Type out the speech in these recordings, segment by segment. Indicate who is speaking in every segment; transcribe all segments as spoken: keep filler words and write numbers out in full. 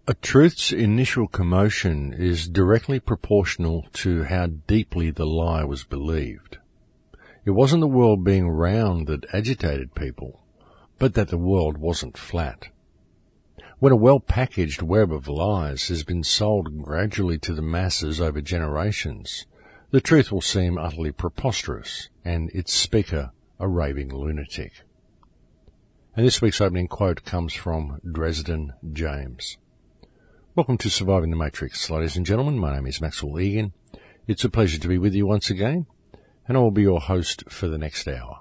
Speaker 1: A truth's initial commotion is directly proportional to how deeply the lie was believed. It wasn't the world being round that agitated people, but that the world wasn't flat. When a well-packaged web of lies has been sold gradually to the masses over generations, the truth will seem utterly preposterous and its speaker a raving lunatic. And this week's opening quote comes from Dresden James. Welcome to Surviving the Matrix, ladies and gentlemen. My name is Maxwell Egan. It's a pleasure to be with you once again, and I will be your host for the next hour.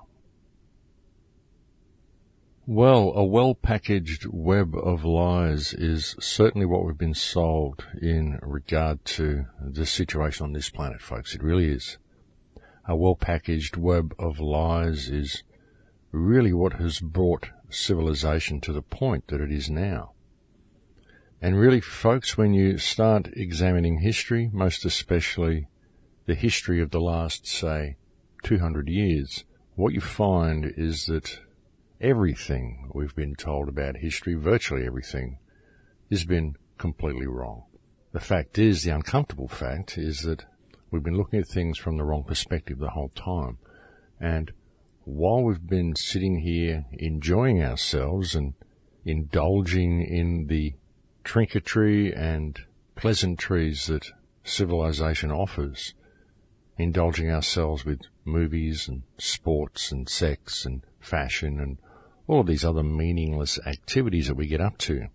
Speaker 1: Well, a well-packaged web of lies is certainly what we've been sold in regard to the situation on this planet, folks. It really is. A well-packaged web of lies is really what has brought civilization to the point that it is now. And really, folks, when you start examining history, most especially the history of the last, say, two hundred years, what you find is that everything we've been told about history, virtually everything, has been completely wrong. The fact is, the uncomfortable fact is that we've been looking at things from the wrong perspective the whole time. And while we've been sitting here enjoying ourselves and indulging in the trinketry and pleasantries that civilization offers, indulging ourselves with movies and sports and sex and fashion and all of these other meaningless activities that we get up to,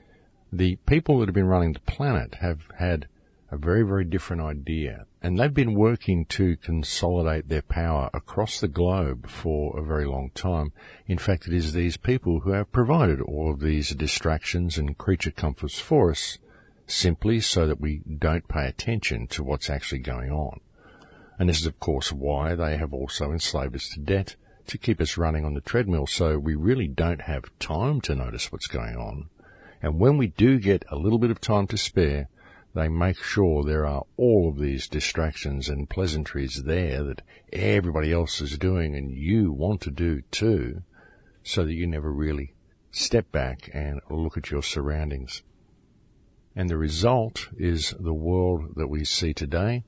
Speaker 1: the people that have been running the planet have had a very, very different idea, and they've been working to consolidate their power across the globe for a very long time. In fact, it is these people who have provided all of these distractions and creature comforts for us, simply so that we don't pay attention to what's actually going on. And this is, of course, why they have also enslaved us to debt, to keep us running on the treadmill, so we really don't have time to notice what's going on. And when we do get a little bit of time to spare, they make sure there are all of these distractions and pleasantries there that everybody else is doing and you want to do too, so that you never really step back and look at your surroundings. And the result is the world that we see today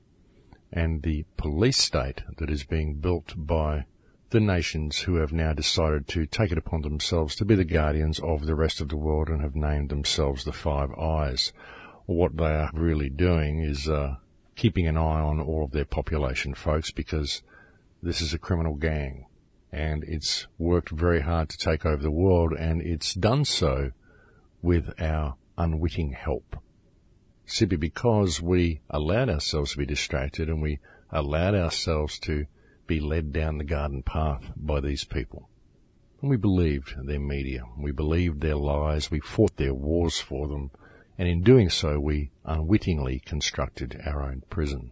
Speaker 1: and the police state that is being built by the nations who have now decided to take it upon themselves to be the guardians of the rest of the world and have named themselves the Five Eyes. What they are really doing is uh, keeping an eye on all of their population, folks, because this is a criminal gang, and it's worked very hard to take over the world, and it's done so with our unwitting help, simply because we allowed ourselves to be distracted and we allowed ourselves to be led down the garden path by these people. And we believed their media, we believed their lies, we fought their wars for them, and in doing so, we unwittingly constructed our own prison.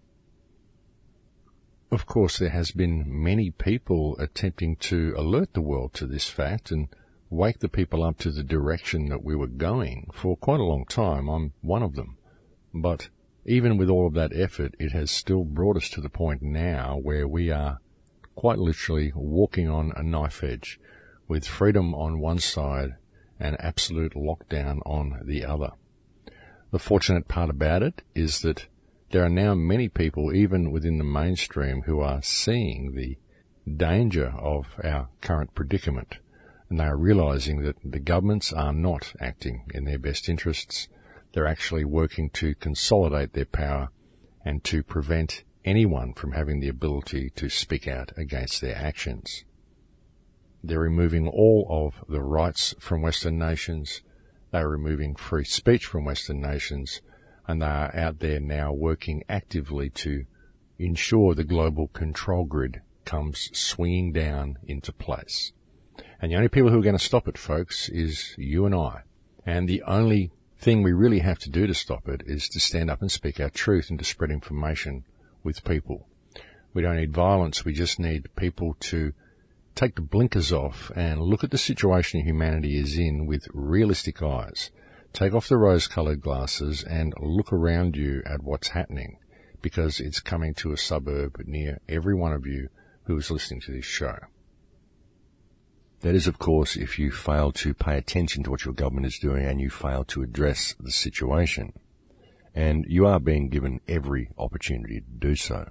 Speaker 1: Of course, there has been many people attempting to alert the world to this fact and wake the people up to the direction that we were going for quite a long time. I'm one of them. But even with all of that effort, it has still brought us to the point now where we are quite literally walking on a knife edge, with freedom on one side and absolute lockdown on the other. The fortunate part about it is that there are now many people, even within the mainstream, who are seeing the danger of our current predicament, and they are realizing that the governments are not acting in their best interests. They're actually working to consolidate their power and to prevent anyone from having the ability to speak out against their actions. They're removing all of the rights from Western nations. They're removing free speech from Western nations, and they are out there now working actively to ensure the global control grid comes swinging down into place. And the only people who are going to stop it, folks, is you and I. And the only thing we really have to do to stop it is to stand up and speak our truth and to spread information with people. We don't need violence. We just need people to take the blinkers off and look at the situation humanity is in with realistic eyes. Take off the rose-coloured glasses and look around you at what's happening, because it's coming to a suburb near every one of you who is listening to this show. That is, of course, if you fail to pay attention to what your government is doing and you fail to address the situation. And you are being given every opportunity to do so.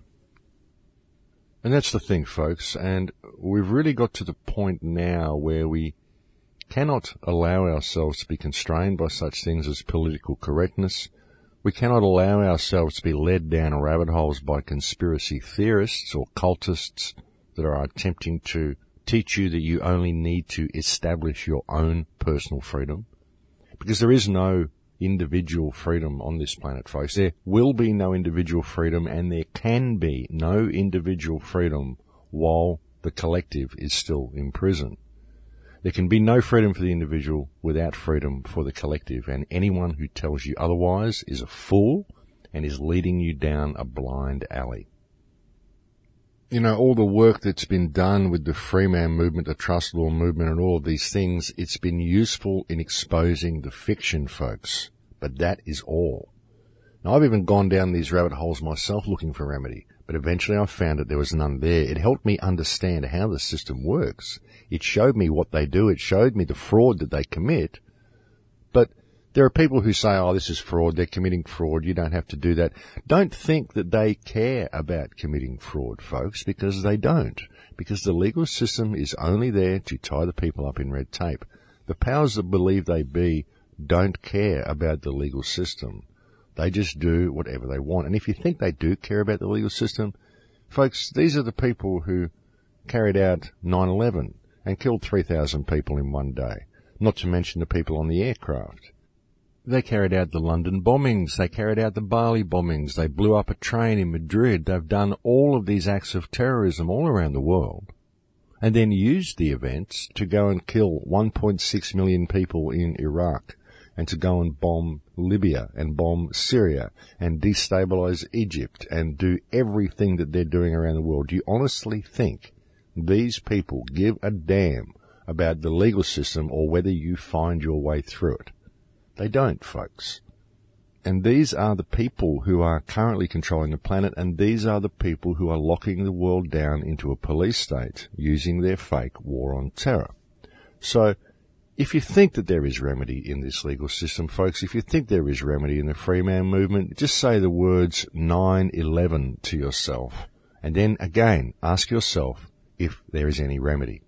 Speaker 1: And that's the thing, folks, and we've really got to the point now where we cannot allow ourselves to be constrained by such things as political correctness. We cannot allow ourselves to be led down rabbit holes by conspiracy theorists or cultists that are attempting to teach you that you only need to establish your own personal freedom. Because there is no individual freedom on this planet, folks. There will be no individual freedom, and there can be no individual freedom while the collective is still in prison. There can be no freedom for the individual without freedom for the collective, and anyone who tells you otherwise is a fool and is leading you down a blind alley. You know, all the work that's been done with the free man movement, the trust law movement, and all of these things, it's been useful in exposing the fiction, folks. But that is all. Now, I've even gone down these rabbit holes myself looking for remedy, but eventually I found that there was none there. It helped me understand how the system works. It showed me what they do. It showed me the fraud that they commit. But there are people who say, oh, this is fraud, they're committing fraud, you don't have to do that. Don't think that they care about committing fraud, folks, because they don't. Because the legal system is only there to tie the people up in red tape. The powers that believe they be don't care about the legal system. They just do whatever they want. And if you think they do care about the legal system, folks, these are the people who carried out nine eleven and killed three thousand people in one day, not to mention the people on the aircraft. They carried out the London bombings. They carried out the Bali bombings. They blew up a train in Madrid. They've done all of these acts of terrorism all around the world, and then used the events to go and kill one point six million people in Iraq, and to go and bomb Libya and bomb Syria and destabilize Egypt and do everything that they're doing around the world. Do you honestly think these people give a damn about the legal system or whether you find your way through it? They don't, folks. And these are the people who are currently controlling the planet, and these are the people who are locking the world down into a police state using their fake war on terror. So, if you think that there is remedy in this legal system, folks, if you think there is remedy in the free man movement, just say the words nine eleven to yourself, and then again ask yourself if there is any remedy.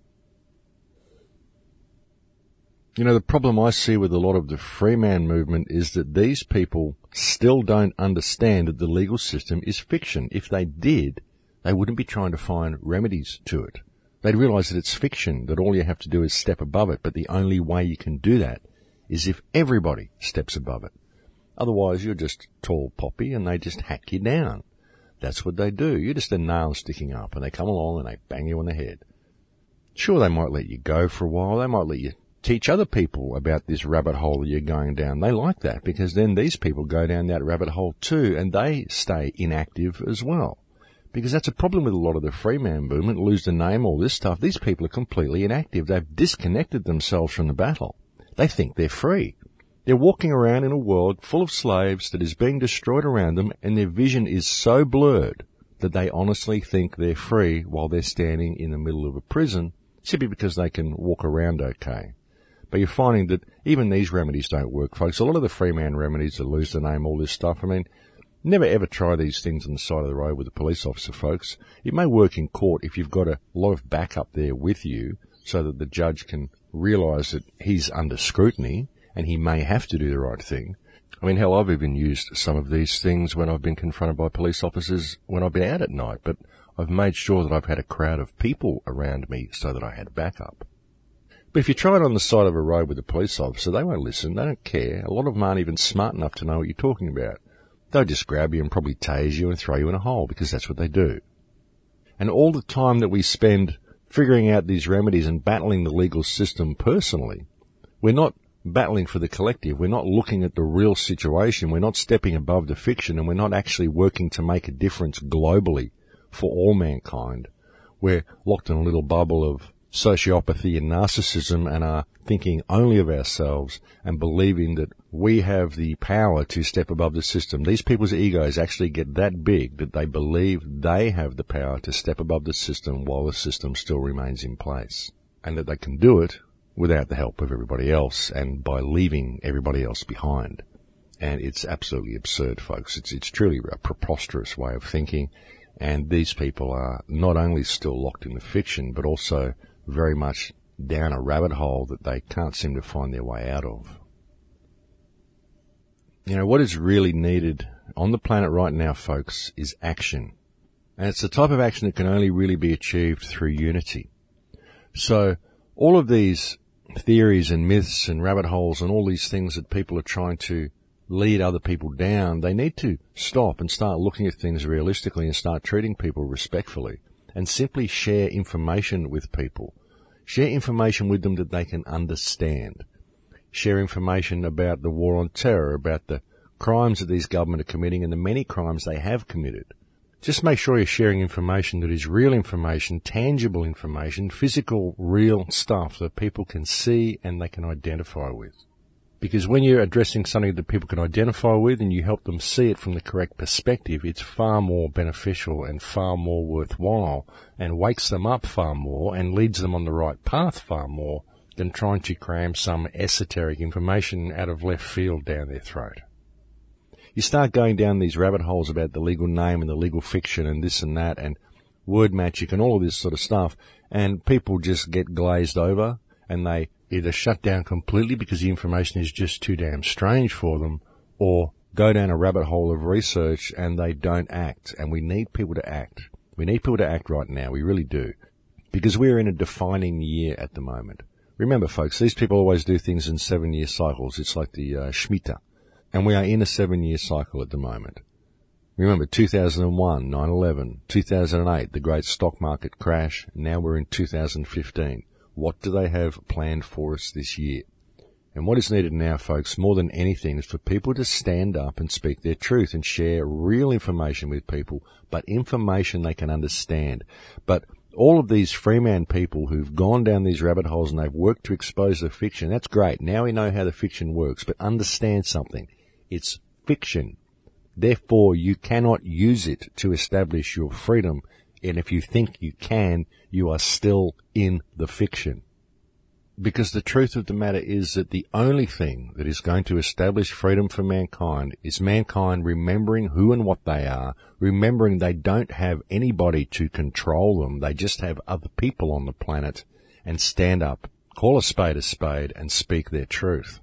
Speaker 1: You know, the problem I see with a lot of the free man movement is that these people still don't understand that the legal system is fiction. If they did, they wouldn't be trying to find remedies to it. They'd realize that it's fiction, that all you have to do is step above it, but the only way you can do that is if everybody steps above it. Otherwise, you're just tall poppy and they just hack you down. That's what they do. You're just a nail sticking up, and they come along and they bang you on the head. Sure, they might let you go for a while. They might let you teach other people about this rabbit hole that you're going down. They like that, because then these people go down that rabbit hole too, and they stay inactive as well. Because that's a problem with a lot of the free man movement, lose the name, all this stuff. These people are completely inactive. They've disconnected themselves from the battle. They think they're free. They're walking around in a world full of slaves that is being destroyed around them, and their vision is so blurred that they honestly think they're free while they're standing in the middle of a prison, simply because they can walk around okay. But you're finding that even these remedies don't work, folks. A lot of the free man remedies, to lose the name, all this stuff, I mean, never ever try these things on the side of the road with a police officer, folks. It may work in court if you've got a lot of backup there with you so that the judge can realise that he's under scrutiny and he may have to do the right thing. I mean, hell, I've even used some of these things when I've been confronted by police officers when I've been out at night, but I've made sure that I've had a crowd of people around me so that I had backup. But if you try it on the side of a road with a police officer, they won't listen. They don't care. A lot of them aren't even smart enough to know what you're talking about. They'll just grab you and probably tase you and throw you in a hole, because that's what they do. And all the time that we spend figuring out these remedies and battling the legal system personally, we're not battling for the collective. We're not looking at the real situation. We're not stepping above the fiction, and we're not actually working to make a difference globally for all mankind. We're locked in a little bubble of sociopathy and narcissism and are thinking only of ourselves and believing that we have the power to step above the system. These people's egos actually get that big that they believe they have the power to step above the system while the system still remains in place. and that they can do it without the help of everybody else and by leaving everybody else behind. And it's absolutely absurd, folks. It's, it's truly a preposterous way of thinking. And these people are not only still locked in the fiction, but also very much down a rabbit hole that they can't seem to find their way out of. You know, what is really needed on the planet right now, folks, is action. And it's the type of action that can only really be achieved through unity. So all of these theories and myths and rabbit holes and all these things that people are trying to lead other people down, they need to stop and start looking at things realistically and start treating people respectfully and simply share information with people. Share information with them that they can understand. Share information about the war on terror, about the crimes that these government are committing and the many crimes they have committed. Just make sure you're sharing information that is real information, tangible information, physical, real stuff that people can see and they can identify with. Because when you're addressing something that people can identify with and you help them see it from the correct perspective, it's far more beneficial and far more worthwhile and wakes them up far more and leads them on the right path far more than trying to cram some esoteric information out of left field down their throat. You start going down these rabbit holes about the legal name and the legal fiction and this and that and word magic and all of this sort of stuff, and people just get glazed over and they either shut down completely because the information is just too damn strange for them, or go down a rabbit hole of research and they don't act. And we need people to act. We need people to act right now. We really do. Because we're in a defining year at the moment. Remember, folks, these people always do things in seven-year cycles. It's like the uh, Shemitah. And we are in a seven-year cycle at the moment. Remember, two thousand one, nine eleven, two thousand eight, the great stock market crash. Now we're in two thousand fifteen. What do they have planned for us this year? And what is needed now, folks, more than anything, is for people to stand up and speak their truth and share real information with people, but information they can understand. But all of these Freeman people who've gone down these rabbit holes and they've worked to expose the fiction, that's great. Now we know how the fiction works, but understand something. It's fiction. Therefore, you cannot use it to establish your freedom. And if you think you can, you are still in the fiction. Because the truth of the matter is that the only thing that is going to establish freedom for mankind is mankind remembering who and what they are, remembering they don't have anybody to control them. They just have other people on the planet, and stand up, call a spade a spade, and speak their truth.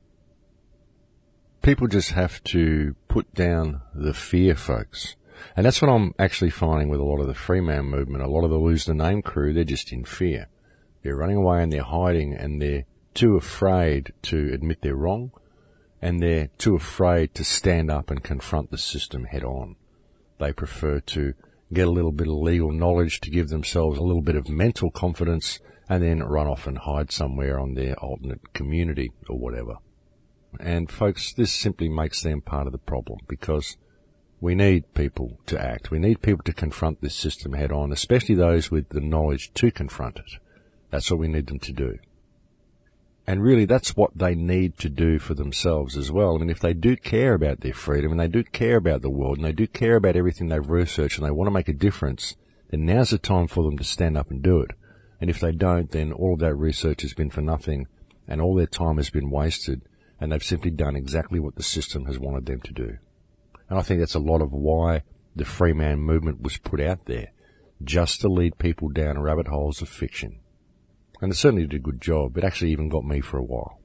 Speaker 1: People just have to put down the fear, folks. And that's what I'm actually finding with a lot of the Freeman movement. A lot of the Lose the Name crew, they're just in fear. They're running away and they're hiding and they're too afraid to admit they're wrong, and they're too afraid to stand up and confront the system head on. They prefer to get a little bit of legal knowledge to give themselves a little bit of mental confidence and then run off and hide somewhere on their alternate community or whatever. And folks, this simply makes them part of the problem, because we need people to act. We need people to confront this system head on, especially those with the knowledge to confront it. That's what we need them to do. And really, that's what they need to do for themselves as well. I mean, if they do care about their freedom, and they do care about the world, and they do care about everything they've researched, and they want to make a difference, then now's the time for them to stand up and do it. And if they don't, then all of that research has been for nothing, and all their time has been wasted, and they've simply done exactly what the system has wanted them to do. And I think that's a lot of why the Freeman movement was put out there, just to lead people down rabbit holes of fiction. And it certainly did a good job. It actually even got me for a while.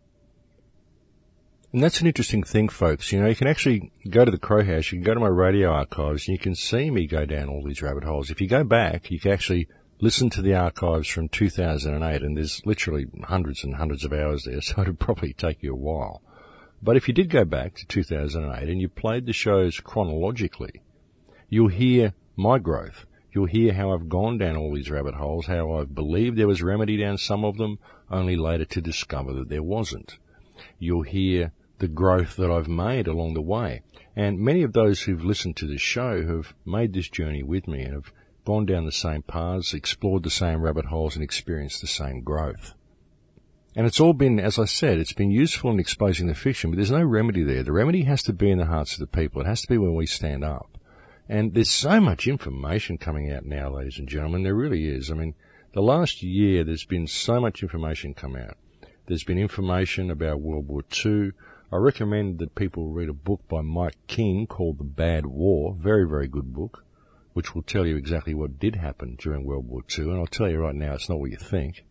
Speaker 1: And that's an interesting thing, folks. You know, you can actually go to the Crow House, you can go to my radio archives, and you can see me go down all these rabbit holes. If you go back, you can actually listen to the archives from two thousand eight, and there's literally hundreds and hundreds of hours there, so it'd probably take you a while. But if you did go back to two thousand eight and you played the shows chronologically, you'll hear my growth. You'll hear how I've gone down all these rabbit holes, how I've believed there was remedy down some of them, only later to discover that there wasn't. You'll hear the growth that I've made along the way. And many of those who've listened to this show have made this journey with me and have gone down the same paths, explored the same rabbit holes, and experienced the same growth. And it's all been, as I said, it's been useful in exposing the fiction, but there's no remedy there. The remedy has to be in the hearts of the people. It has to be when we stand up. And there's so much information coming out now, ladies and gentlemen. There really is. I mean, The last year, there's been so much information come out. There's been information about World War Two. I recommend that people read a book by Mike King called The Bad War. Very, very good book, which will tell you exactly what did happen during World War Two. And I'll tell you right now, it's not what you think.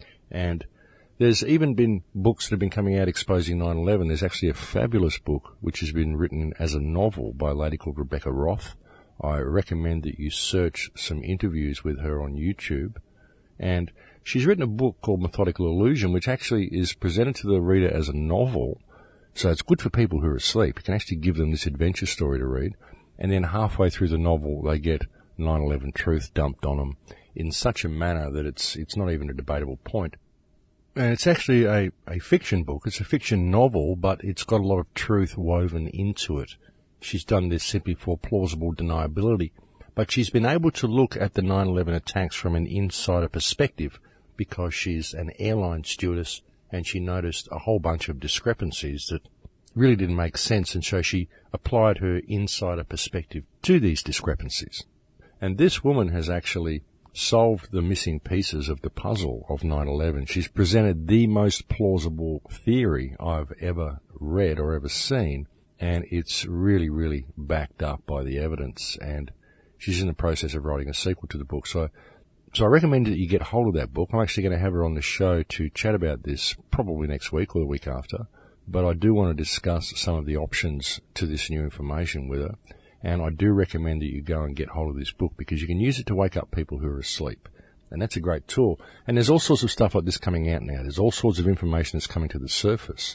Speaker 1: And there's even been books that have been coming out exposing nine eleven. There's actually a fabulous book which has been written as a novel by a lady called Rebecca Roth. I recommend that you search some interviews with her on YouTube. And she's written a book called Methodical Illusion, which actually is presented to the reader as a novel. So it's good for people who are asleep. You can actually give them this adventure story to read. And then halfway through the novel, they get nine eleven truth dumped on them in such a manner that it's it's not even a debatable point. And it's actually a, a fiction book. It's a fiction novel, but it's got a lot of truth woven into it. She's done this simply for plausible deniability. But she's been able to look at the nine eleven attacks from an insider perspective because she's an airline stewardess and she noticed a whole bunch of discrepancies that really didn't make sense, and so she applied her insider perspective to these discrepancies. And this woman has actually solved the missing pieces of the puzzle of nine eleven. She's presented the most plausible theory I've ever read or ever seen, and it's really, really backed up by the evidence, and she's in the process of writing a sequel to the book. So so I recommend that you get hold of that book. I'm actually going to have her on the show to chat about this probably next week or the week after. But I do want to discuss some of the options to this new information with her. And I do recommend that you go and get hold of this book because you can use it to wake up people who are asleep. And that's a great tool. And there's all sorts of stuff like this coming out now. There's all sorts of information that's coming to the surface.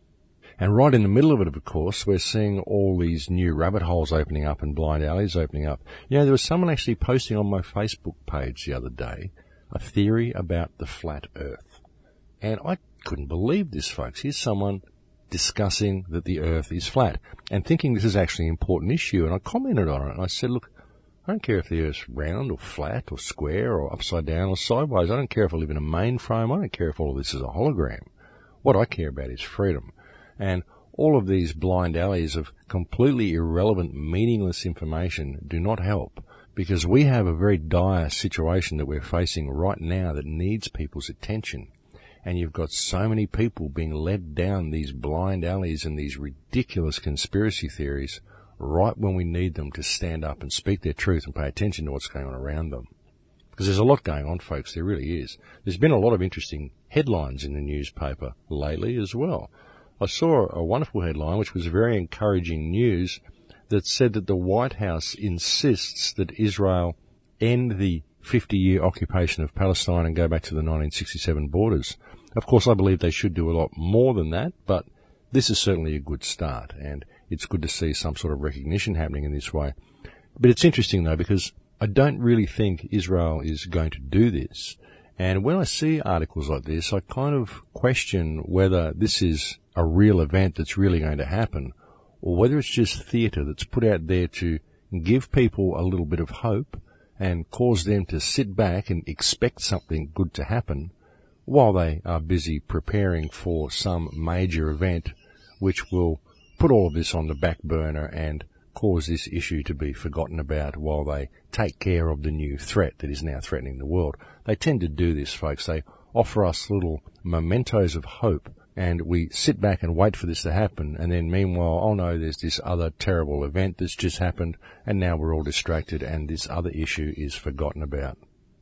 Speaker 1: And right in the middle of it, of course, we're seeing all these new rabbit holes opening up and blind alleys opening up. You know, there was someone actually posting on my Facebook page the other day a theory about the flat earth. And I couldn't believe this, folks. Here's someone discussing that the earth is flat and thinking this is actually an important issue. And I commented on it and I said, look, I don't care if the earth's round or flat or square or upside down or sideways. I don't care if I live in a mainframe. I don't care if all of this is a hologram. What I care about is freedom. And all of these blind alleys of completely irrelevant, meaningless information do not help, because we have a very dire situation that we're facing right now that needs people's attention. And you've got so many people being led down these blind alleys and these ridiculous conspiracy theories right when we need them to stand up and speak their truth and pay attention to what's going on around them. Because there's a lot going on, folks. There really is. There's been a lot of interesting headlines in the newspaper lately as well. I saw a wonderful headline, which was very encouraging news, that said that the White House insists that Israel end the fifty-year occupation of Palestine and go back to the nineteen sixty-seven borders. Of course, I believe they should do a lot more than that, but this is certainly a good start, and it's good to see some sort of recognition happening in this way. But it's interesting, though, because I don't really think Israel is going to do this. And when I see articles like this, I kind of question whether this is a real event that's really going to happen, or whether it's just theatre that's put out there to give people a little bit of hope and cause them to sit back and expect something good to happen while they are busy preparing for some major event which will put all of this on the back burner and cause this issue to be forgotten about while they take care of the new threat that is now threatening the world. They tend to do this, folks. They offer us little mementos of hope, and we sit back and wait for this to happen, and then meanwhile, oh no, there's this other terrible event that's just happened, and now we're all distracted, and this other issue is forgotten about.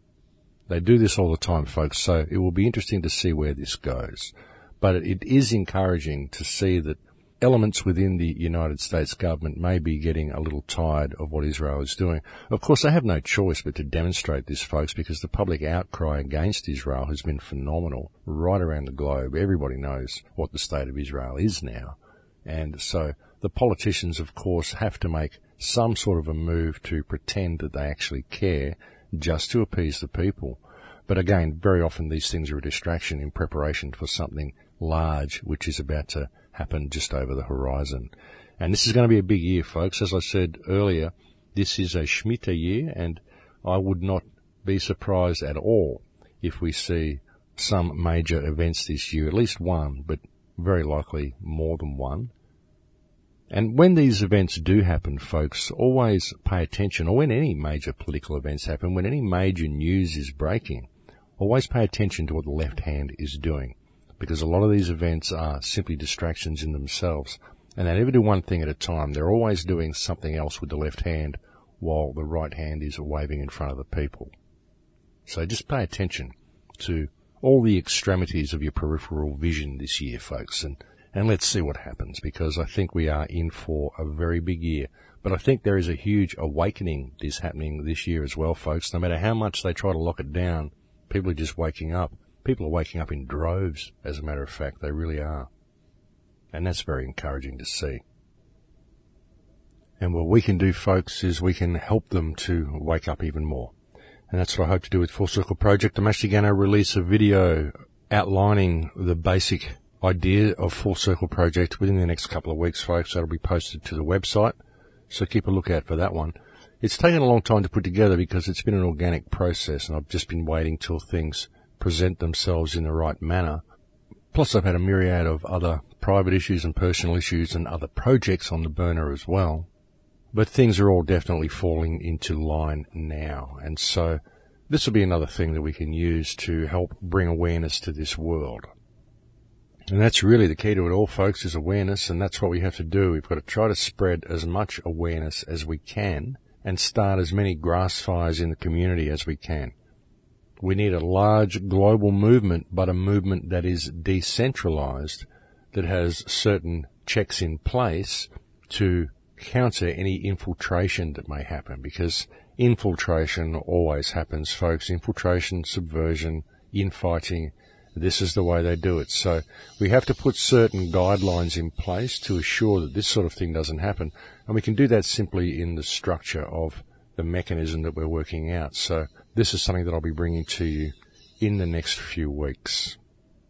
Speaker 1: They do this all the time, folks, so it will be interesting to see where this goes. But it is encouraging to see that elements within the United States government may be getting a little tired of what Israel is doing. Of course, they have no choice but to demonstrate this, folks, because the public outcry against Israel has been phenomenal right around the globe. Everybody knows what the state of Israel is now. And so the politicians, of course, have to make some sort of a move to pretend that they actually care just to appease the people. But again, very often these things are a distraction in preparation for something large which is about to happen just over the horizon. And this is going to be a big year, folks. As I said earlier, this is a Shemitah year, and I would not be surprised at all if we see some major events this year, at least one, but very likely more than one. And when these events do happen, folks, always pay attention, or when any major political events happen, when any major news is breaking, always pay attention to what the left hand is doing, because a lot of these events are simply distractions in themselves, and they never do one thing at a time. They're always doing something else with the left hand while the right hand is waving in front of the people. So just pay attention to all the extremities of your peripheral vision this year, folks, and, and let's see what happens, because I think we are in for a very big year. But I think there is a huge awakening that is happening this year as well, folks. No matter how much they try to lock it down, people are just waking up. People are waking up in droves, as a matter of fact. They really are. And that's very encouraging to see. And what we can do, folks, is we can help them to wake up even more. And that's what I hope to do with Full Circle Project. I'm actually going to release a video outlining the basic idea of Full Circle Project within the next couple of weeks, folks. That'll be posted to the website, so keep a lookout for that one. It's taken a long time to put together because it's been an organic process, and I've just been waiting till things present themselves in the right manner. Plus, I've had a myriad of other private issues and personal issues and other projects on the burner as well. But things are all definitely falling into line now. And so this will be another thing that we can use to help bring awareness to this world. And that's really the key to it all, folks, is awareness. And that's what we have to do. We've got to try to spread as much awareness as we can and start as many grass fires in the community as we can. We need a large global movement, but a movement that is decentralized, that has certain checks in place to counter any infiltration that may happen, because infiltration always happens, folks. Infiltration, subversion, infighting, this is the way they do it. So we have to put certain guidelines in place to assure that this sort of thing doesn't happen. And we can do that simply in the structure of the mechanism that we're working out. So this is something that I'll be bringing to you in the next few weeks.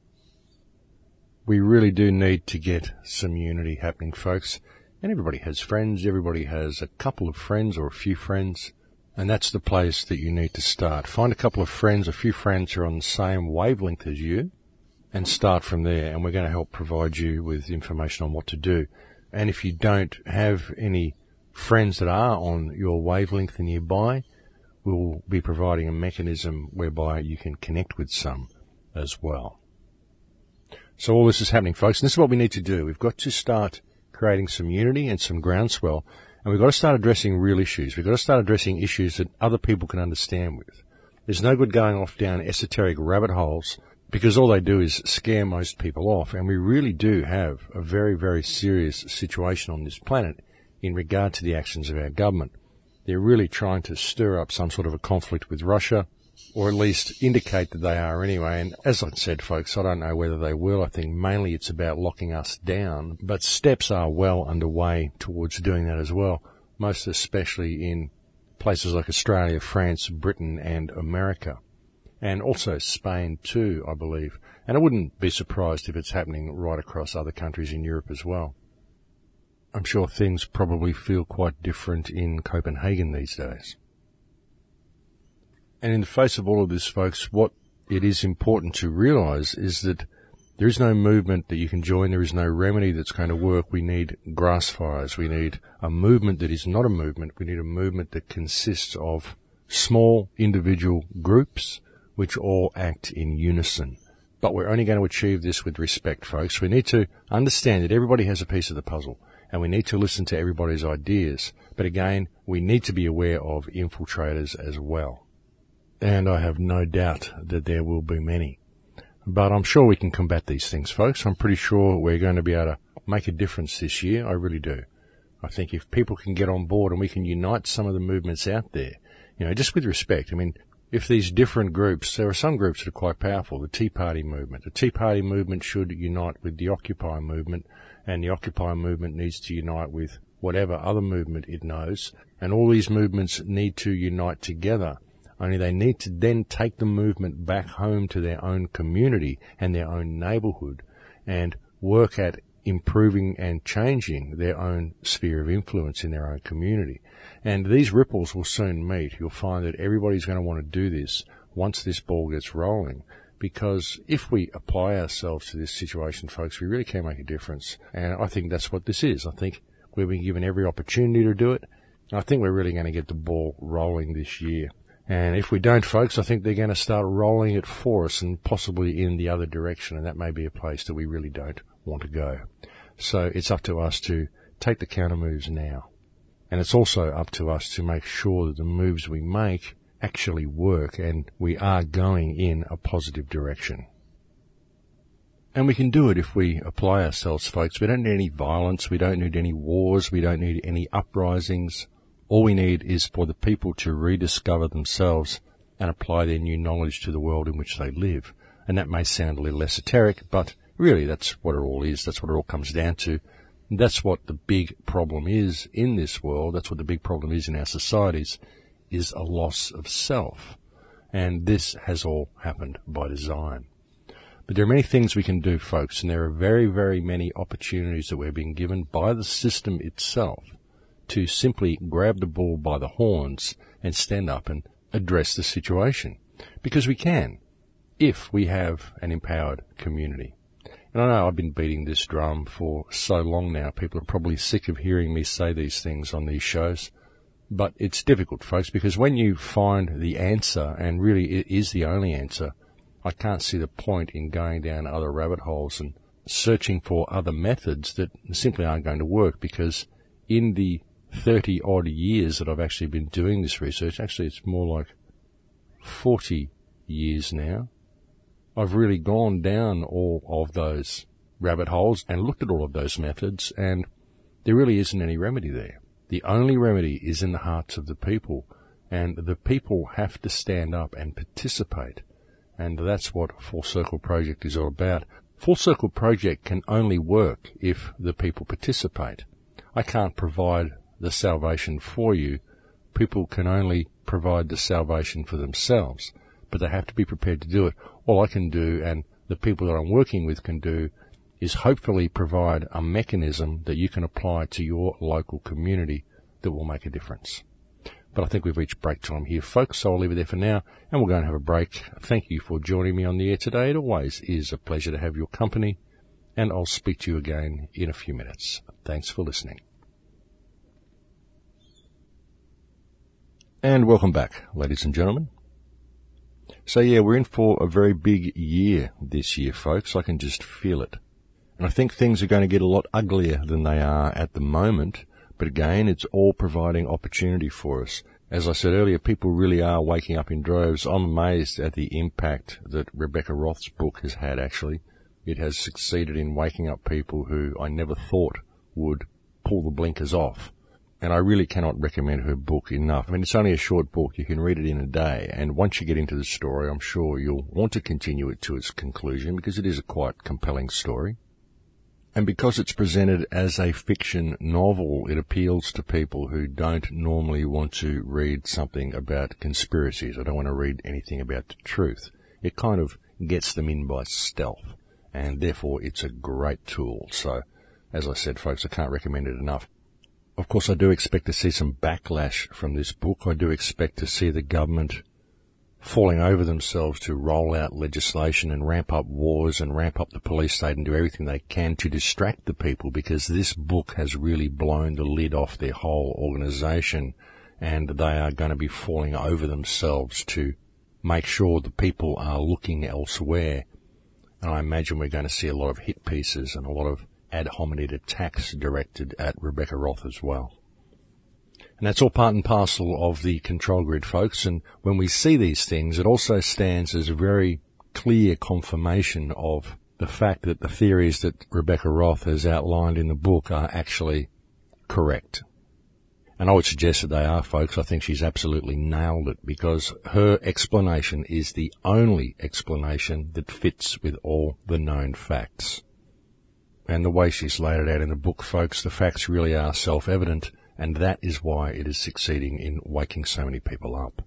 Speaker 1: We really do need to get some unity happening, folks. And everybody has friends. Everybody has a couple of friends or a few friends. And that's the place that you need to start. Find a couple of friends, a few friends who are on the same wavelength as you, and start from there. And we're going to help provide you with information on what to do. And if you don't have any friends that are on your wavelength nearby, we'll be providing a mechanism whereby you can connect with some as well. So all this is happening, folks. And this is what we need to do. We've got to start creating some unity and some groundswell, and we've got to start addressing real issues. We've got to start addressing issues that other people can understand with. There's no good going off down esoteric rabbit holes, because all they do is scare most people off, and we really do have a very, very serious situation on this planet in regard to the actions of our government. They're really trying to stir up some sort of a conflict with Russia, or at least indicate that they are anyway. And as I said, folks, I don't know whether they will. I think mainly it's about locking us down, but steps are well underway towards doing that as well, most especially in places like Australia, France, Britain and America, and also Spain too, I believe. And I wouldn't be surprised if it's happening right across other countries in Europe as well. I'm sure things probably feel quite different in Copenhagen these days. And in the face of all of this, folks, what it is important to realize is that there is no movement that you can join. There is no remedy that's going to work. We need grass fires. We need a movement that is not a movement. We need a movement that consists of small individual groups which all act in unison. But we're only going to achieve this with respect, folks. We need to understand that everybody has a piece of the puzzle, and we need to listen to everybody's ideas. But again, we need to be aware of infiltrators as well. And I have no doubt that there will be many. But I'm sure we can combat these things, folks. I'm pretty sure we're going to be able to make a difference this year. I really do. I think if people can get on board and we can unite some of the movements out there, you know, just with respect. I mean, if these different groups, there are some groups that are quite powerful. The Tea Party movement. The Tea Party movement should unite with the Occupy movement, and the Occupy movement needs to unite with whatever other movement it knows. And all these movements need to unite together. Only they need to then take the movement back home to their own community and their own neighbourhood and work at improving and changing their own sphere of influence in their own community. And these ripples will soon meet. You'll find that everybody's going to want to do this once this ball gets rolling, because if we apply ourselves to this situation, folks, we really can make a difference. And I think that's what this is. I think we've been given every opportunity to do it. I think we're really going to get the ball rolling this year. And if we don't, folks, I think they're going to start rolling it for us and possibly in the other direction, and that may be a place that we really don't want to go. So it's up to us to take the counter moves now. And it's also up to us to make sure that the moves we make actually work and we are going in a positive direction. And we can do it if we apply ourselves, folks. We don't need any violence. We don't need any wars. We don't need any uprisings. All we need is for the people to rediscover themselves and apply their new knowledge to the world in which they live. And that may sound a little esoteric, but really that's what it all is. That's what it all comes down to. And that's what the big problem is in this world. That's what the big problem is in our societies, is a loss of self. And this has all happened by design. But there are many things we can do, folks, and there are very, very many opportunities that we're being given by the system itself to simply grab the bull by the horns and stand up and address the situation. Because we can, if we have an empowered community. And I know I've been beating this drum for so long now. People are probably sick of hearing me say these things on these shows. But it's difficult, folks, because when you find the answer, and really it is the only answer, I can't see the point in going down other rabbit holes and searching for other methods that simply aren't going to work, because in the thirty odd years that I've actually been doing this research, actually it's more like forty years now, I've really gone down all of those rabbit holes and looked at all of those methods, and there really isn't any remedy there. The only remedy is in the hearts of the people, and the people have to stand up and participate. And that's what Full Circle Project is all about. Full Circle Project can only work if the people participate. I can't provide the salvation for you. People can only provide the salvation for themselves, but they have to be prepared to do it. All I can do, and the people that I'm working with can do, is hopefully provide a mechanism that you can apply to your local community that will make a difference. But I think we've reached break time here, folks, so I'll leave it there for now, and we'll go and have a break. Thank you for joining me on the air today. It always is a pleasure to have your company, and I'll speak to you again in a few minutes. Thanks for listening. And welcome back, ladies and gentlemen. So yeah, we're in for a very big year this year, folks. I can just feel it. And I think things are going to get a lot uglier than they are at the moment. But again, it's all providing opportunity for us. As I said earlier, people really are waking up in droves. I'm amazed at the impact that Rebecca Roth's book has had, actually. It has succeeded in waking up people who I never thought would pull the blinkers off. And I really cannot recommend her book enough. I mean, it's only a short book. You can read it in a day. And once you get into the story, I'm sure you'll want to continue it to its conclusion, because it is a quite compelling story. And because it's presented as a fiction novel, it appeals to people who don't normally want to read something about conspiracies. I don't want to read anything about the truth. It kind of gets them in by stealth, and therefore it's a great tool. So, as I said, folks, I can't recommend it enough. Of course, I do expect to see some backlash from this book. I do expect to see the government falling over themselves to roll out legislation and ramp up wars and ramp up the police state and do everything they can to distract the people, because this book has really blown the lid off their whole organisation, and they are going to be falling over themselves to make sure the people are looking elsewhere. And I imagine we're going to see a lot of hit pieces and a lot of ad hominem attacks directed at Rebecca Roth as well. And that's all part and parcel of the control grid, folks. And when we see these things, it also stands as a very clear confirmation of the fact that the theories that Rebecca Roth has outlined in the book are actually correct. And I would suggest that they are, folks. I think she's absolutely nailed it, because her explanation is the only explanation that fits with all the known facts. And the way she's laid it out in the book, folks, the facts really are self-evident. And that is why it is succeeding in waking so many people up.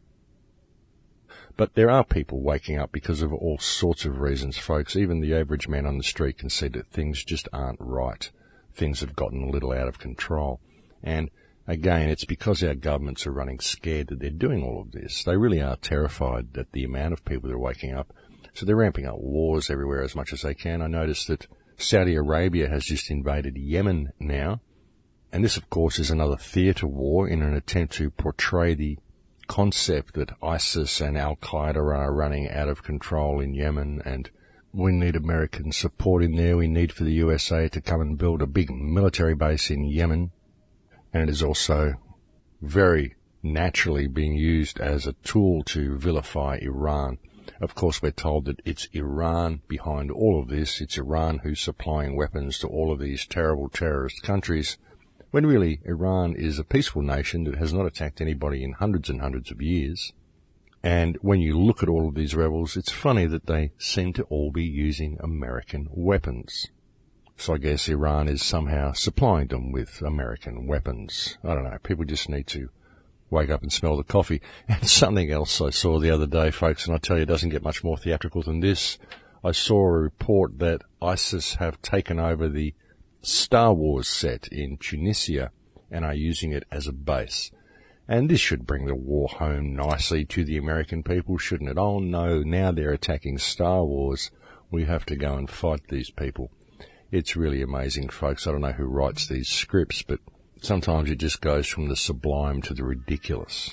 Speaker 1: But there are people waking up because of all sorts of reasons, folks. Even the average man on the street can see that things just aren't right. Things have gotten a little out of control. And again, it's because our governments are running scared that they're doing all of this. They really are terrified at the amount of people that are waking up. So they're ramping up wars everywhere as much as they can. I noticed that Saudi Arabia has just invaded Yemen now. And this, of course, is another theatre war in an attempt to portray the concept that ISIS and Al-Qaeda are running out of control in Yemen, and we need American support in there. We need for the U S A to come and build a big military base in Yemen. And it is also very naturally being used as a tool to vilify Iran. Of course, we're told that it's Iran behind all of this. It's Iran who's supplying weapons to all of these terrible terrorist countries, when really Iran is a peaceful nation that has not attacked anybody in hundreds and hundreds of years. And when you look at all of these rebels, it's funny that they seem to all be using American weapons. So I guess Iran is somehow supplying them with American weapons. I don't know. People just need to wake up and smell the coffee. And something else I saw the other day, folks, and I tell you, it doesn't get much more theatrical than this. I saw a report that ISIS have taken over the Star Wars set in Tunisia and are using it as a base. And this should bring the war home nicely to the American people, shouldn't it? Oh no, now they're attacking Star Wars. We have to go and fight these people. It's really amazing, folks. I don't know who writes these scripts, but sometimes it just goes from the sublime to the ridiculous.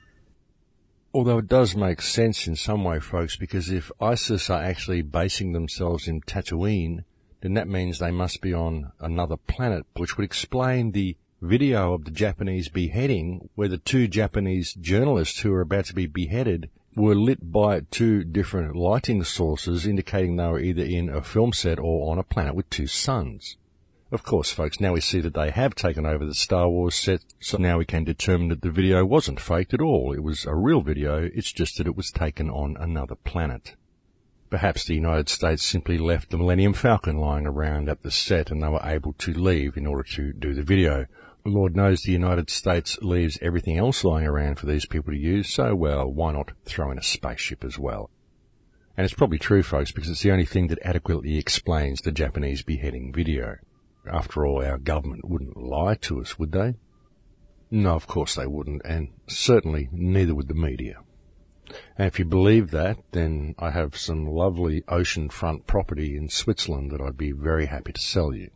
Speaker 1: Although it does make sense in some way, folks, because if ISIS are actually basing themselves in Tatooine, then that means they must be on another planet, which would explain the video of the Japanese beheading, where the two Japanese journalists who were about to be beheaded were lit by two different lighting sources, indicating they were either in a film set or on a planet with two suns. Of course, folks, now we see that they have taken over the Star Wars set, so now we can determine that the video wasn't faked at all. It was a real video, it's just that it was taken on another planet. Perhaps the United States simply left the Millennium Falcon lying around at the set and they were able to leave in order to do the video. Lord knows the United States leaves everything else lying around for these people to use, so, well, why not throw in a spaceship as well? And it's probably true, folks, because it's the only thing that adequately explains the Japanese beheading video. After all, our government wouldn't lie to us, would they? No, of course they wouldn't, and certainly neither would the media. And if you believe that, then I have some lovely oceanfront property in Switzerland that I'd be very happy to sell you.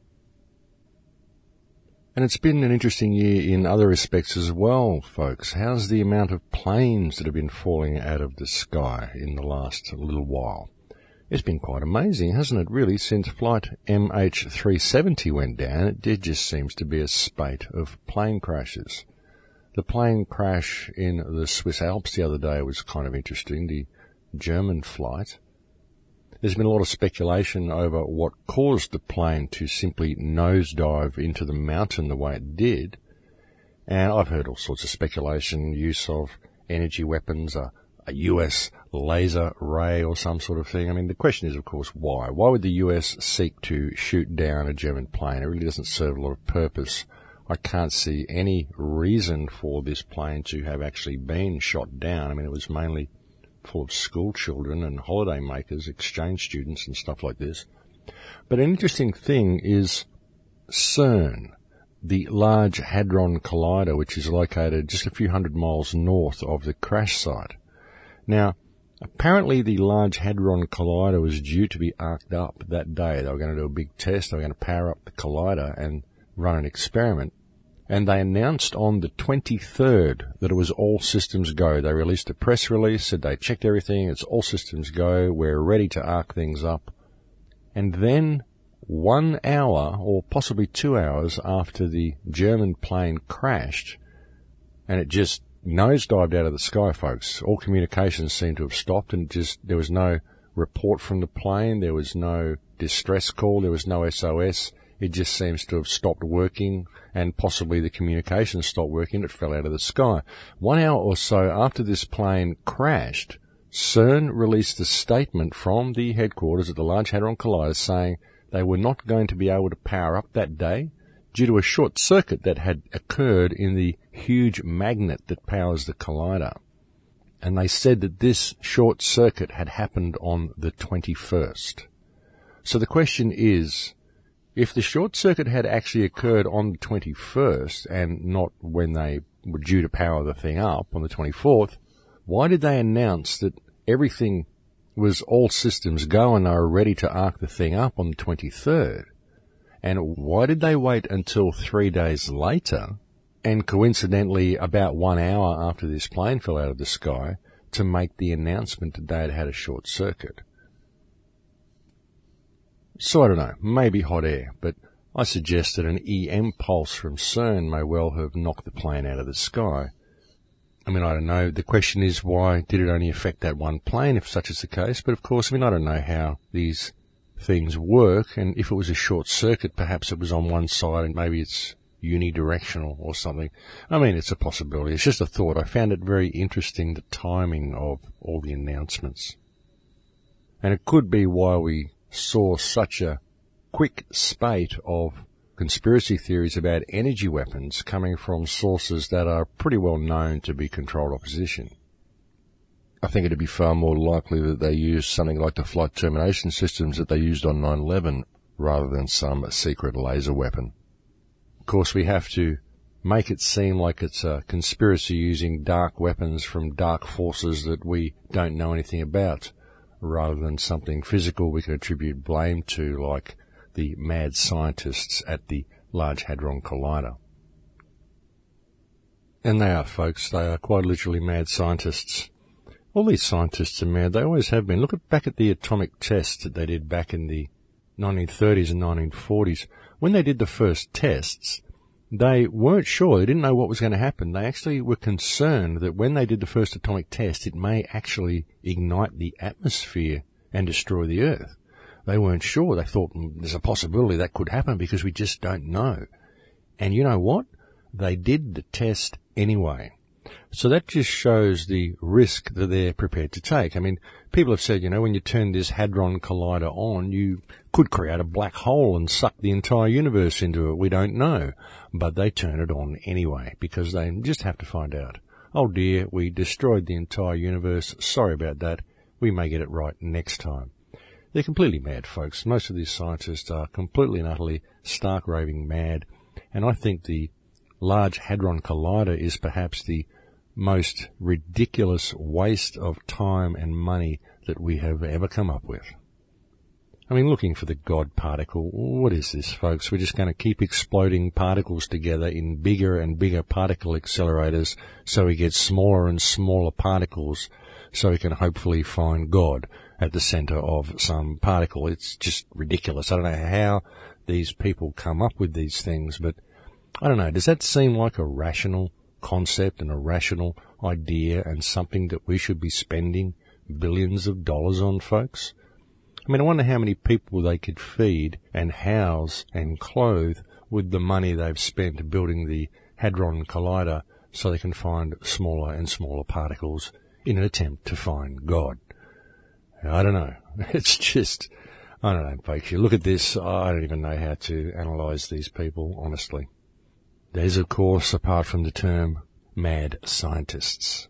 Speaker 1: And it's been an interesting year in other respects as well, folks. How's the amount of planes that have been falling out of the sky in the last little while? It's been quite amazing, hasn't it, really? Since flight M H three seventy went down, it just seems to be a spate of plane crashes. The plane crash in the Swiss Alps the other day was kind of interesting, the German flight. There's been a lot of speculation over what caused the plane to simply nosedive into the mountain the way it did. And I've heard all sorts of speculation, use of energy weapons, a, a U S laser ray or some sort of thing. I mean, the question is, of course, why? Why would the U S seek to shoot down a German plane? It really doesn't serve a lot of purpose. I can't see any reason for this plane to have actually been shot down. I mean, it was mainly full of school children and holiday makers, exchange students and stuff like this. But an interesting thing is CERN, the Large Hadron Collider, which is located just a few hundred miles north of the crash site. Now, apparently the Large Hadron Collider was due to be arced up that day. They were going to do a big test. They were going to power up the collider and run an experiment. And they announced on the twenty-third that it was all systems go. They released a press release, said they checked everything, it's all systems go, we're ready to arc things up. And then one hour, or possibly two hours after the German plane crashed, and it just nosedived out of the sky, folks. All communications seemed to have stopped, and just there was no report from the plane, there was no distress call, there was no S O S. It just seems to have stopped working, and possibly the communications stopped working. It fell out of the sky. One hour or so after this plane crashed, CERN released a statement from the headquarters at the Large Hadron Collider saying they were not going to be able to power up that day due to a short circuit that had occurred in the huge magnet that powers the collider. And they said that this short circuit had happened on the twenty-first. So the question is, if the short circuit had actually occurred on the twenty-first and not when they were due to power the thing up on the twenty-fourth, why did they announce that everything was all systems go and they were ready to arc the thing up on the twenty-third? And why did they wait until three days later and coincidentally, about one hour after this plane fell out of the sky, to make the announcement that they had had a short circuit. So I don't know, maybe hot air, but I suggest that an E M pulse from CERN may well have knocked the plane out of the sky. I mean, I don't know. The question is, why did it only affect that one plane, if such is the case? But of course, I mean, I don't know how these things work, and if it was a short circuit, perhaps it was on one side and maybe it's unidirectional or something. I mean, it's a possibility. It's just a thought. I found it very interesting, the timing of all the announcements. And it could be why we saw such a quick spate of conspiracy theories about energy weapons coming from sources that are pretty well known to be controlled opposition. I think it'd be far more likely that they used something like the flight termination systems that they used on nine eleven rather than some secret laser weapon. Of course, we have to make it seem like it's a conspiracy using dark weapons from dark forces that we don't know anything about, rather than something physical we can attribute blame to, like the mad scientists at the Large Hadron Collider. And they are, folks. They are quite literally mad scientists. All these scientists are mad. They always have been. Look at, back at the atomic tests that they did back in the nineteen thirties and nineteen forties. When they did the first tests, they weren't sure. They didn't know what was going to happen. They actually were concerned that when they did the first atomic test, it may actually ignite the atmosphere and destroy the Earth. They weren't sure. They thought, mm, there's a possibility that could happen because we just don't know. And you know what? They did the test anyway. So that just shows the risk that they're prepared to take. I mean, people have said, you know, when you turn this Hadron Collider on, you could create a black hole and suck the entire universe into it. We don't know. But they turn it on anyway because they just have to find out. Oh dear, we destroyed the entire universe. Sorry about that. We may get it right next time. They're completely mad, folks. Most of these scientists are completely and utterly stark raving mad. And I think the Large Hadron Collider is perhaps the most ridiculous waste of time and money that we have ever come up with. I mean, looking for the God particle, what is this, folks? We're just going to keep exploding particles together in bigger and bigger particle accelerators so we get smaller and smaller particles so we can hopefully find God at the center of some particle. It's just ridiculous. I don't know how these people come up with these things, but I don't know. Does that seem like a rational concept and a rational idea and something that we should be spending billions of dollars on, folks? I mean, I wonder how many people they could feed and house and clothe with the money they've spent building the Hadron Collider so they can find smaller and smaller particles in an attempt to find God. I don't know. It's just, I don't know, folks. You look at this, I don't even know how to analyze these people, honestly. There's, of course, apart from the term, mad scientists.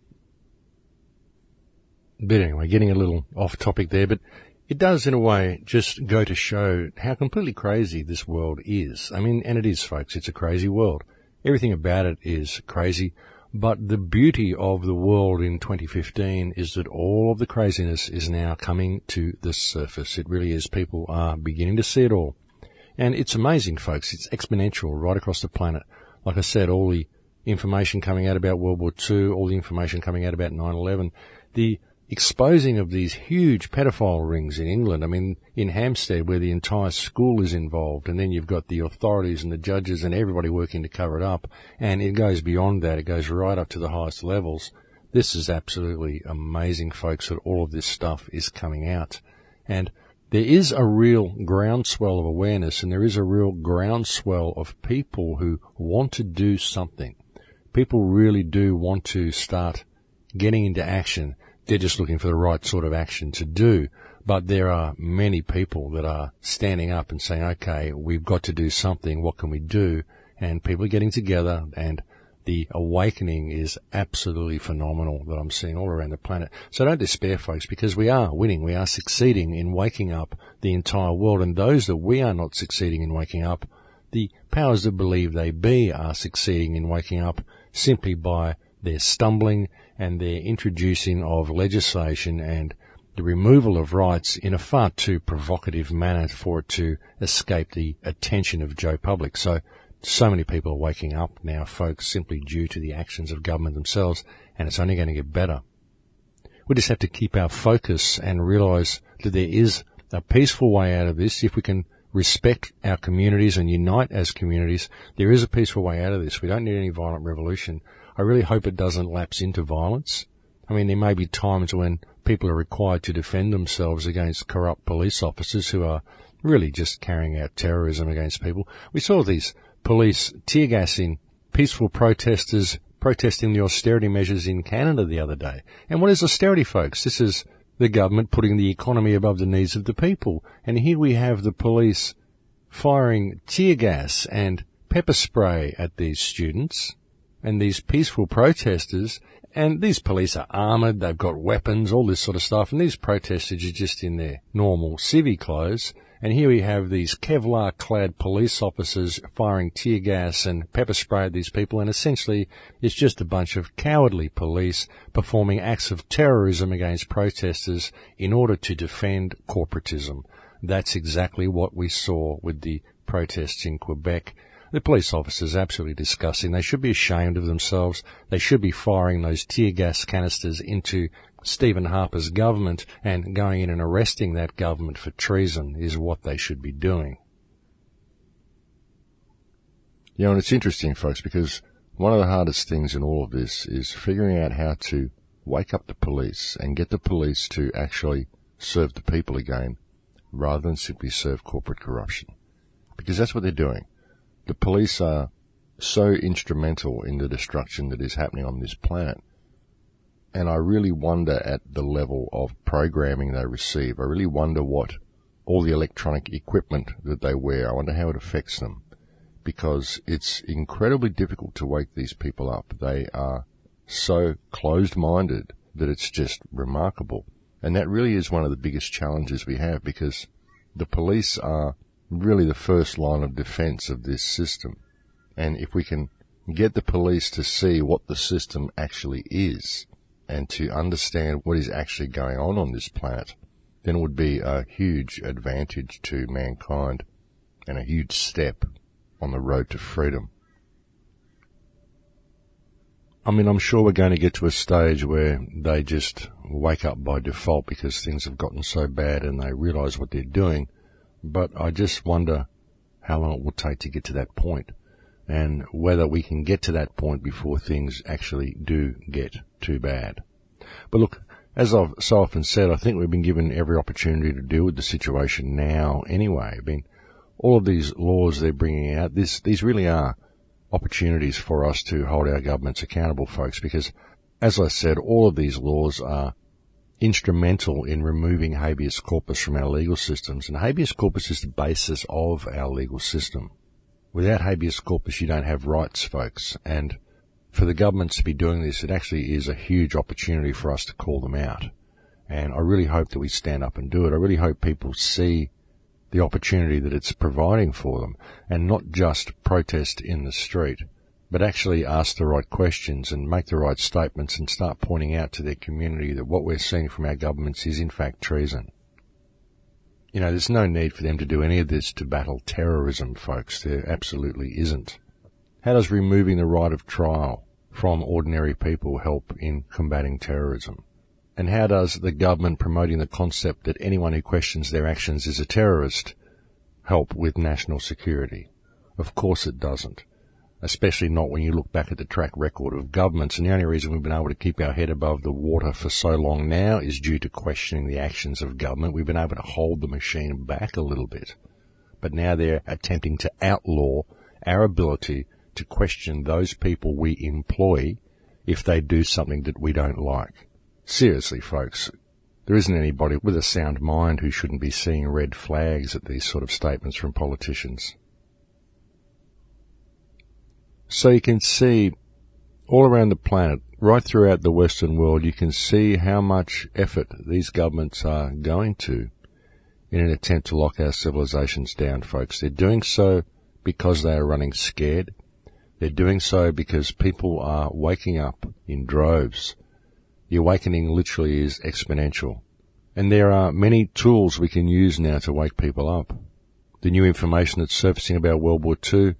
Speaker 1: But anyway, getting a little off topic there, but it does, in a way, just go to show how completely crazy this world is. I mean, and it is, folks. It's a crazy world. Everything about it is crazy. But the beauty of the world in twenty fifteen is that all of the craziness is now coming to the surface. It really is. People are beginning to see it all. And it's amazing, folks. It's exponential right across the planet. Like I said, all the information coming out about World War Two, all the information coming out about nine eleven, the exposing of these huge pedophile rings in England. I mean, in Hampstead, where the entire school is involved, and then you've got the authorities and the judges and everybody working to cover it up, and it goes beyond that. It goes right up to the highest levels. This is absolutely amazing, folks, that all of this stuff is coming out. And there is a real groundswell of awareness, and there is a real groundswell of people who want to do something. People really do want to start getting into action. They're just looking for the right sort of action to do. But there are many people that are standing up and saying, okay, we've got to do something. What can we do? And people are getting together, and the awakening is absolutely phenomenal that I'm seeing all around the planet. So don't despair, folks, because we are winning. We are succeeding in waking up the entire world. And those that we are not succeeding in waking up, the powers that believe they be are succeeding in waking up simply by their stumbling and their introducing of legislation and the removal of rights in a far too provocative manner for it to escape the attention of Joe Public. So So many people are waking up now, folks, simply due to the actions of government themselves, and it's only going to get better. We just have to keep our focus and realise that there is a peaceful way out of this. If we can respect our communities and unite as communities, there is a peaceful way out of this. We don't need any violent revolution. I really hope it doesn't lapse into violence. I mean, there may be times when people are required to defend themselves against corrupt police officers who are really just carrying out terrorism against people. We saw these police tear gassing peaceful protesters protesting the austerity measures in Canada the other day. And what is austerity, folks? This is the government putting the economy above the needs of the people. And here we have the police firing tear gas and pepper spray at these students and these peaceful protesters. And these police are armoured, they've got weapons, all this sort of stuff. And these protesters are just in their normal civvy clothes. And here we have these Kevlar-clad police officers firing tear gas and pepper spray at these people, and essentially it's just a bunch of cowardly police performing acts of terrorism against protesters in order to defend corporatism. That's exactly what we saw with the protests in Quebec. The police officers are absolutely disgusting. They should be ashamed of themselves. They should be firing those tear gas canisters into Stephen Harper's government, and going in and arresting that government for treason is what they should be doing. You know, and it's interesting, folks, because one of the hardest things in all of this is figuring out how to wake up the police and get the police to actually serve the people again rather than simply serve corporate corruption. Because that's what they're doing. The police are so instrumental in the destruction that is happening on this planet. And I really wonder at the level of programming they receive. I really wonder what all the electronic equipment that they wear, I wonder how it affects them. Because it's incredibly difficult to wake these people up. They are so closed-minded that it's just remarkable. And that really is one of the biggest challenges we have, because the police are really the first line of defense of this system. And if we can get the police to see what the system actually is, and to understand what is actually going on on this planet, then it would be a huge advantage to mankind and a huge step on the road to freedom. I mean, I'm sure we're going to get to a stage where they just wake up by default because things have gotten so bad and they realise what they're doing, but I just wonder how long it will take to get to that point, and whether we can get to that point before things actually do get too bad. But look, as I've so often said, I think we've been given every opportunity to deal with the situation now anyway. I mean, all of these laws they're bringing out, this, these really are opportunities for us to hold our governments accountable, folks, because, as I said, all of these laws are instrumental in removing habeas corpus from our legal systems, and habeas corpus is the basis of our legal system. Without habeas corpus, you don't have rights, folks, and for the governments to be doing this, it actually is a huge opportunity for us to call them out. And I really hope that we stand up and do it. I really hope people see the opportunity that it's providing for them, and not just protest in the street, but actually ask the right questions and make the right statements and start pointing out to their community that what we're seeing from our governments is in fact treason. You know, there's no need for them to do any of this to battle terrorism, folks. There absolutely isn't. How does removing the right of trial from ordinary people help in combating terrorism? And how does the government promoting the concept that anyone who questions their actions is a terrorist help with national security? Of course it doesn't. Especially not when you look back at the track record of governments. And the only reason we've been able to keep our head above the water for so long now is due to questioning the actions of government. We've been able to hold the machine back a little bit. But now they're attempting to outlaw our ability to question those people we employ if they do something that we don't like. Seriously, folks, there isn't anybody with a sound mind who shouldn't be seeing red flags at these sort of statements from politicians. So you can see all around the planet, right throughout the Western world, you can see how much effort these governments are going to in an attempt to lock our civilizations down, folks. They're doing so because they are running scared. They're doing so because people are waking up in droves. The awakening literally is exponential. And there are many tools we can use now to wake people up. The new information that's surfacing about World War Two,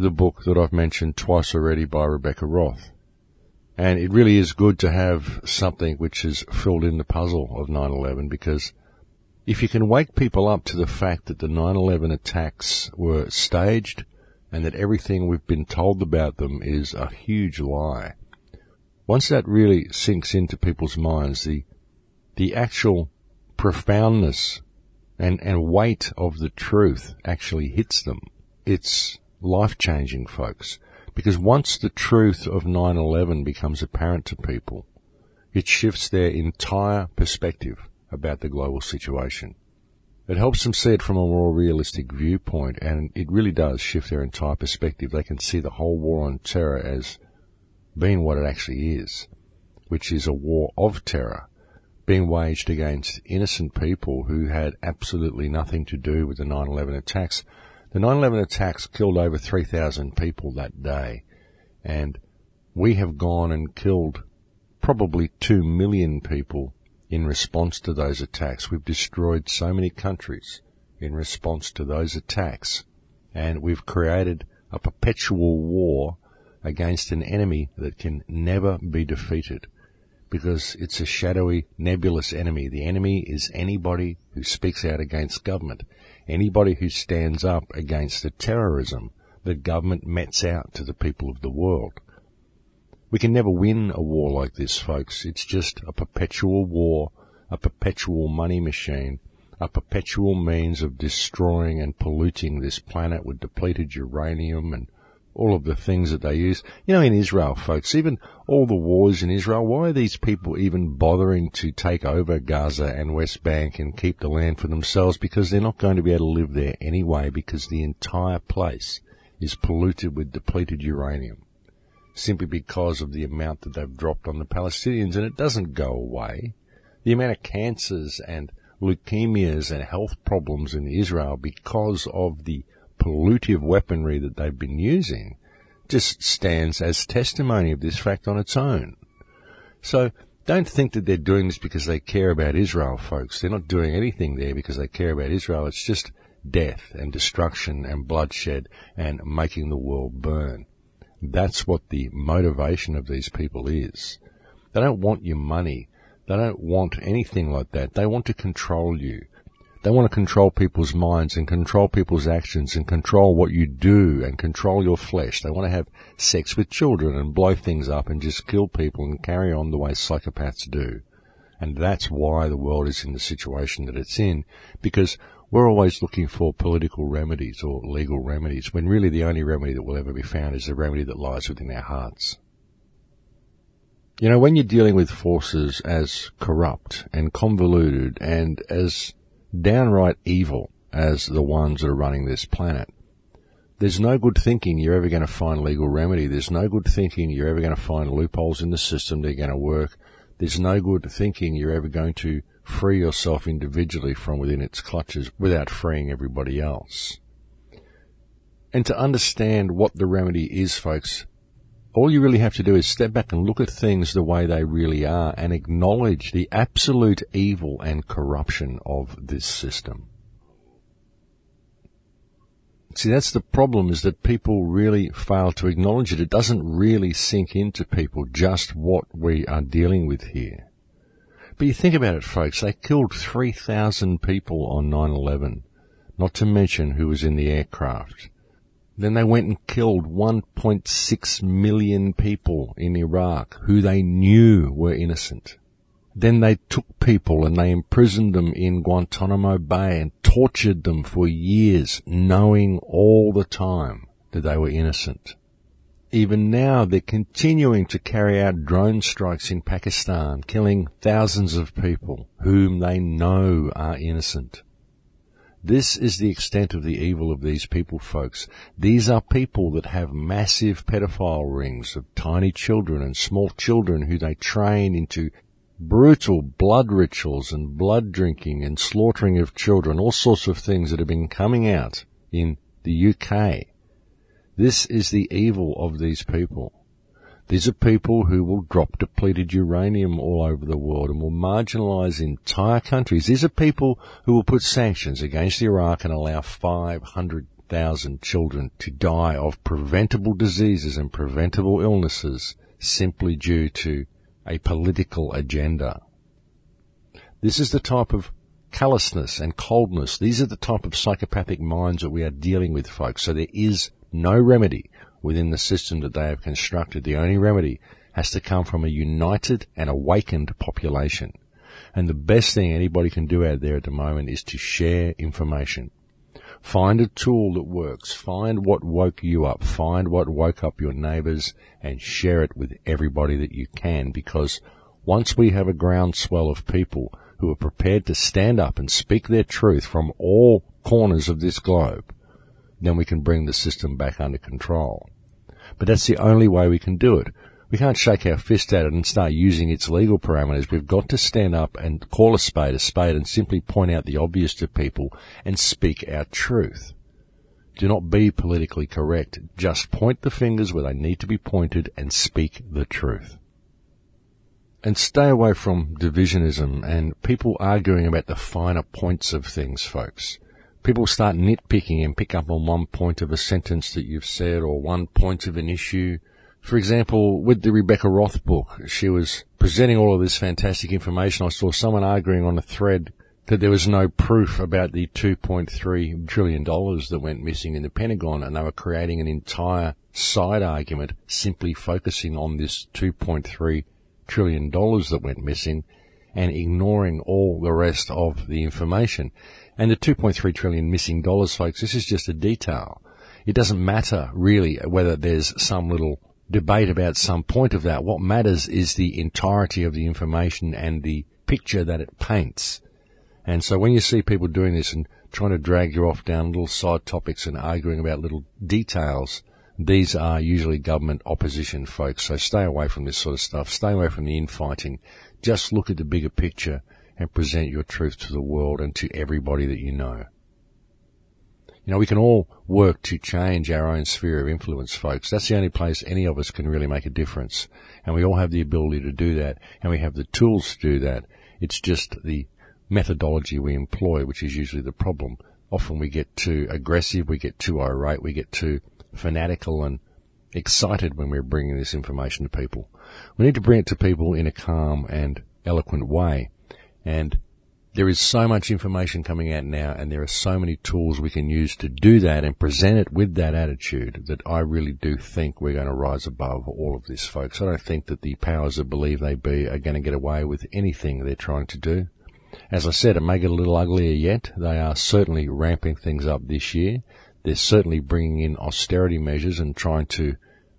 Speaker 1: the book that I've mentioned twice already by Rebecca Roth. And it really is good to have something which has filled in the puzzle of nine eleven, because if you can wake people up to the fact that the nine eleven attacks were staged and that everything we've been told about them is a huge lie, once that really sinks into people's minds, the the actual profoundness and, and weight of the truth actually hits them. It's life-changing, folks, because once the truth of nine eleven becomes apparent to people, it shifts their entire perspective about the global situation. It helps them see it from a more realistic viewpoint, and it really does shift their entire perspective. They can see the whole war on terror as being what it actually is, which is a war of terror being waged against innocent people who had absolutely nothing to do with the nine eleven attacks. The nine eleven attacks killed over three thousand people that day, and we have gone and killed probably two million people in response to those attacks. We've destroyed so many countries in response to those attacks, and we've created a perpetual war against an enemy that can never be defeated, because it's a shadowy, nebulous enemy. The enemy is anybody who speaks out against government, anybody who stands up against the terrorism that government mets out to the people of the world. We can never win a war like this, folks. It's just a perpetual war, a perpetual money machine, a perpetual means of destroying and polluting this planet with depleted uranium and all of the things that they use. You know, in Israel, folks, even all the wars in Israel, why are these people even bothering to take over Gaza and West Bank and keep the land for themselves? Because they're not going to be able to live there anyway, because the entire place is polluted with depleted uranium, simply because of the amount that they've dropped on the Palestinians, and it doesn't go away. The amount of cancers and leukemias and health problems in Israel because of the pollutive weaponry that they've been using just stands as testimony of this fact on its own. So don't think that they're doing this because they care about Israel, folks. They're not doing anything there because they care about Israel. It's just death and destruction and bloodshed and making the world burn. That's what the motivation of these people is. They don't want your money. They don't want anything like that. They want to control you. They want to control people's minds and control people's actions and control what you do and control your flesh. They want to have sex with children and blow things up and just kill people and carry on the way psychopaths do. And that's why the world is in the situation that it's in, because we're always looking for political remedies or legal remedies, when really the only remedy that will ever be found is the remedy that lies within our hearts. You know, when you're dealing with forces as corrupt and convoluted and as downright evil as the ones that are running this planet, there's no good thinking you're ever going to find legal remedy. There's no good thinking you're ever going to find loopholes in the system that are going to work. There's no good thinking you're ever going to free yourself individually from within its clutches without freeing everybody else. And to understand what the remedy is, folks, all you really have to do is step back and look at things the way they really are and acknowledge the absolute evil and corruption of this system. See, that's the problem, is that people really fail to acknowledge it. It doesn't really sink into people just what we are dealing with here. But you think about it, folks, they killed three thousand people on nine eleven, not to mention who was in the aircraft. Then they went and killed one point six million people in Iraq who they knew were innocent. Then they took people and they imprisoned them in Guantanamo Bay and tortured them for years, knowing all the time that they were innocent. Even now, they're continuing to carry out drone strikes in Pakistan, killing thousands of people whom they know are innocent. This is the extent of the evil of these people, folks. These are people that have massive pedophile rings of tiny children and small children who they train into brutal blood rituals and blood drinking and slaughtering of children, all sorts of things that have been coming out in the U K. This is the evil of these people. These are people who will drop depleted uranium all over the world and will marginalize entire countries. These are people who will put sanctions against Iraq and allow five hundred thousand children to die of preventable diseases and preventable illnesses simply due to a political agenda. This is the type of callousness and coldness. These are the type of psychopathic minds that we are dealing with, folks. So there is no remedy within the system that they have constructed. The only remedy has to come from a united and awakened population. And the best thing anybody can do out there at the moment is to share information. Find a tool that works. Find what woke you up. Find what woke up your neighbors and share it with everybody that you can, because once we have a groundswell of people who are prepared to stand up and speak their truth from all corners of this globe, then we can bring the system back under control. But that's the only way we can do it. We can't shake our fist at it and start using its legal parameters. We've got to stand up and call a spade a spade and simply point out the obvious to people and speak our truth. Do not be politically correct. Just point the fingers where they need to be pointed and speak the truth. And stay away from divisionism and people arguing about the finer points of things, folks. People start nitpicking and pick up on one point of a sentence that you've said or one point of an issue. For example, with the Rebecca Roth book, she was presenting all of this fantastic information. I saw someone arguing on a thread that there was no proof about the two point three trillion dollars that went missing in the Pentagon, and they were creating an entire side argument simply focusing on this two point three trillion dollars that went missing and ignoring all the rest of the information. And the two point three trillion missing dollars, folks, this is just a detail. It doesn't matter really whether there's some little debate about some point of that. What matters is the entirety of the information and the picture that it paints. And so when you see people doing this and trying to drag you off down little side topics and arguing about little details, these are usually government opposition folks. So stay away from this sort of stuff. Stay away from the infighting. Just look at the bigger picture and present your truth to the world and to everybody that you know. You know, we can all work to change our own sphere of influence, folks. That's the only place any of us can really make a difference. And we all have the ability to do that, and we have the tools to do that. It's just the methodology we employ, which is usually the problem. Often we get too aggressive, we get too irate, we get too fanatical and excited when we're bringing this information to people. We need to bring it to people in a calm and eloquent way. And there is so much information coming out now, and there are so many tools we can use to do that and present it with that attitude that I really do think we're going to rise above all of this, folks. I don't think that the powers that believe they be are going to get away with anything they're trying to do. As I said, it may get a little uglier yet. They are certainly ramping things up this year. They're certainly bringing in austerity measures and trying to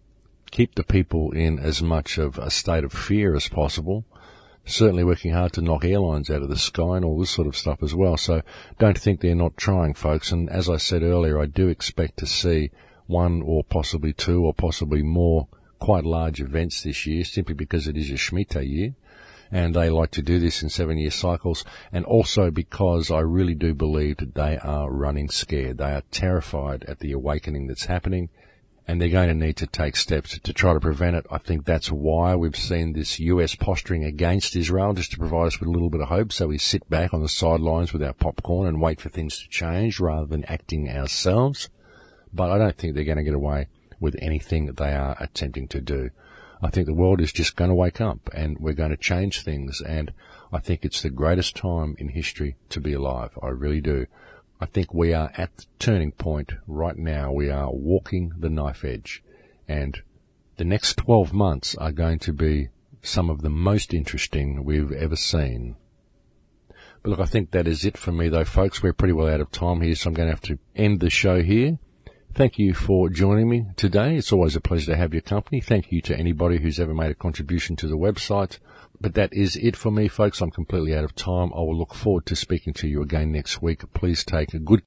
Speaker 1: keep the people in as much of a state of fear as possible. Certainly working hard to knock airlines out of the sky and all this sort of stuff as well. So don't think they're not trying, folks. And as I said earlier, I do expect to see one or possibly two or possibly more quite large events this year, simply because it is a Shemitah year. And they like to do this in seven-year cycles. And also because I really do believe that they are running scared. They are terrified at the awakening that's happening. And they're going to need to take steps to try to prevent it. I think that's why we've seen this U S posturing against Israel, just to provide us with a little bit of hope, so we sit back on the sidelines with our popcorn and wait for things to change rather than acting ourselves. But I don't think they're going to get away with anything that they are attempting to do. I think the world is just going to wake up and we're going to change things, and I think it's the greatest time in history to be alive. I really do. I think we are at the turning point right now. We are walking the knife edge, and the next twelve months are going to be some of the most interesting we've ever seen. But look, I think that is it for me though, folks. We're pretty well out of time here, so I'm going to have to end the show here. Thank you for joining me today. It's always a pleasure to have your company. Thank you to anybody who's ever made a contribution to the website. But that is it for me, folks. I'm completely out of time. I will look forward to speaking to you again next week. Please take good